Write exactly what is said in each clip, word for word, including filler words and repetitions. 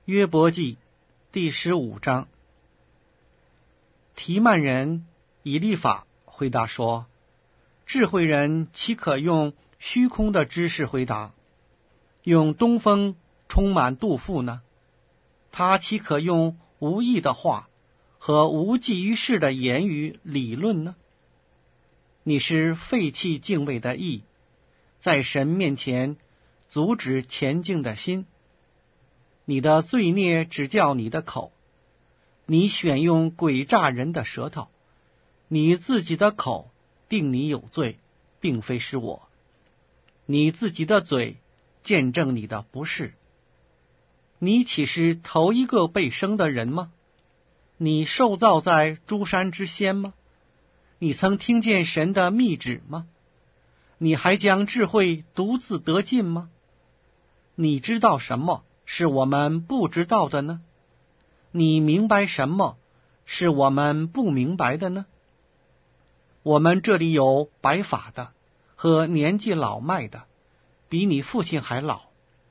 约伯记第十五章。提曼人以利法回答说：智慧人岂可用虚空的知识回答，用东风充满肚腹呢？他岂可用无益的话和无济于事的言语理论呢？你是废弃敬畏的意，在神面前阻止前进的心。你的罪孽指教你的口，你选用诡诈人的舌头，你自己的口定你有罪，并非是我。你自己的嘴见证你的不是。你岂是头一个被生的人吗？你受造在诸山之先吗？你曾听见神的密旨吗？你还将智慧独自得尽吗？你知道什么是我们不知道的呢？你明白什么是我们不明白的呢？我们这里有白发的和年纪老迈的，比你父亲还老。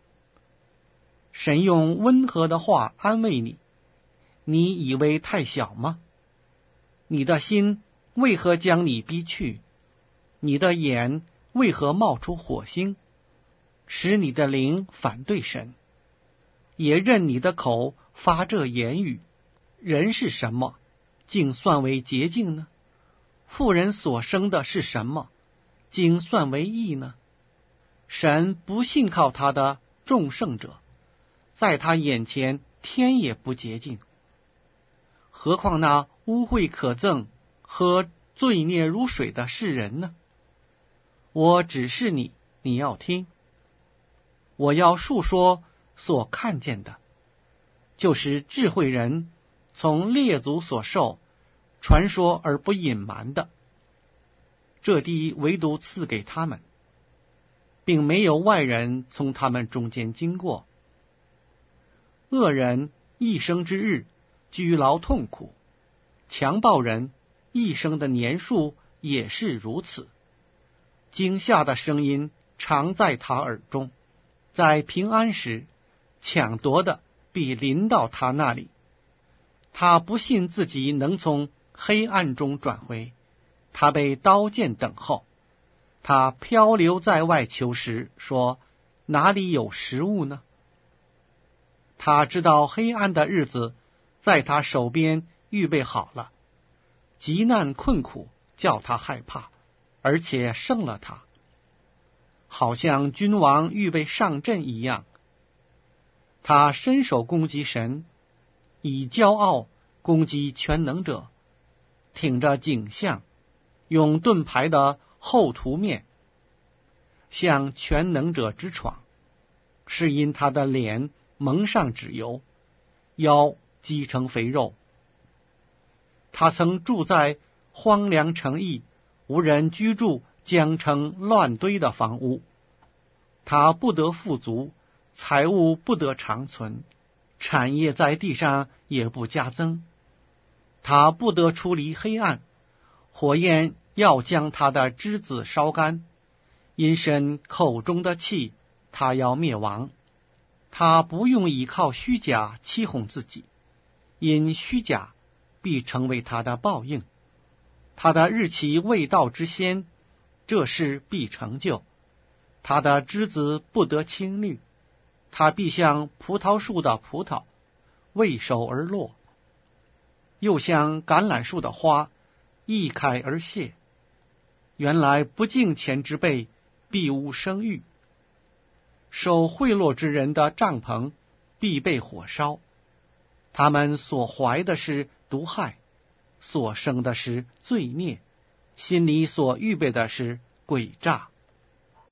神用温和的话安慰你，你以为太小吗？你的心为何将你逼去？你的眼为何冒出火星，使你的灵反对神？也任你的口发这言语。人是什么，竟算为洁净呢？妇人所生的是什么，竟算为义呢？神不信靠他的众圣者，在他眼前天也不洁净，何况那污秽可憎和罪孽如水的世人呢？我指示你，你要听。我要述说所看见的，就是智慧人从列祖所受传说而不隐瞒的，这地唯独赐给他们，并没有外人从他们中间经过。恶人一生之日居劳痛苦，强暴人一生的年数也是如此。惊吓的声音常在他耳中，在平安时抢夺的必临到他那里。他不信自己能从黑暗中转回，他被刀剑等候。他漂流在外求食，说哪里有食物呢？他知道黑暗的日子在他手边预备好了，极难困苦叫他害怕，而且胜了他，好像君王预备上阵一样。他伸手攻击神，以骄傲攻击全能者，挺着颈项，用盾牌的后涂面，向全能者之闯，是因他的脸蒙上脂油，腰积成肥肉。他曾住在荒凉城邑，无人居住，将成乱堆的房屋。他不得富足，财物不得长存，产业在地上也不加增。他不得出离黑暗，火焰要将他的枝子烧干，因神口中的气，他要灭亡。他不用依靠虚假欺哄自己，因虚假必成为他的报应。他的日期未到之先，这事必成就。他的枝子不得青绿，他必像葡萄树的葡萄，未熟而落，又像橄榄树的花，一开而谢。原来不敬虔之辈必无生育，受贿赂之人的帐篷必被火烧。他们所怀的是毒害，所生的是罪孽，心里所预备的是诡诈。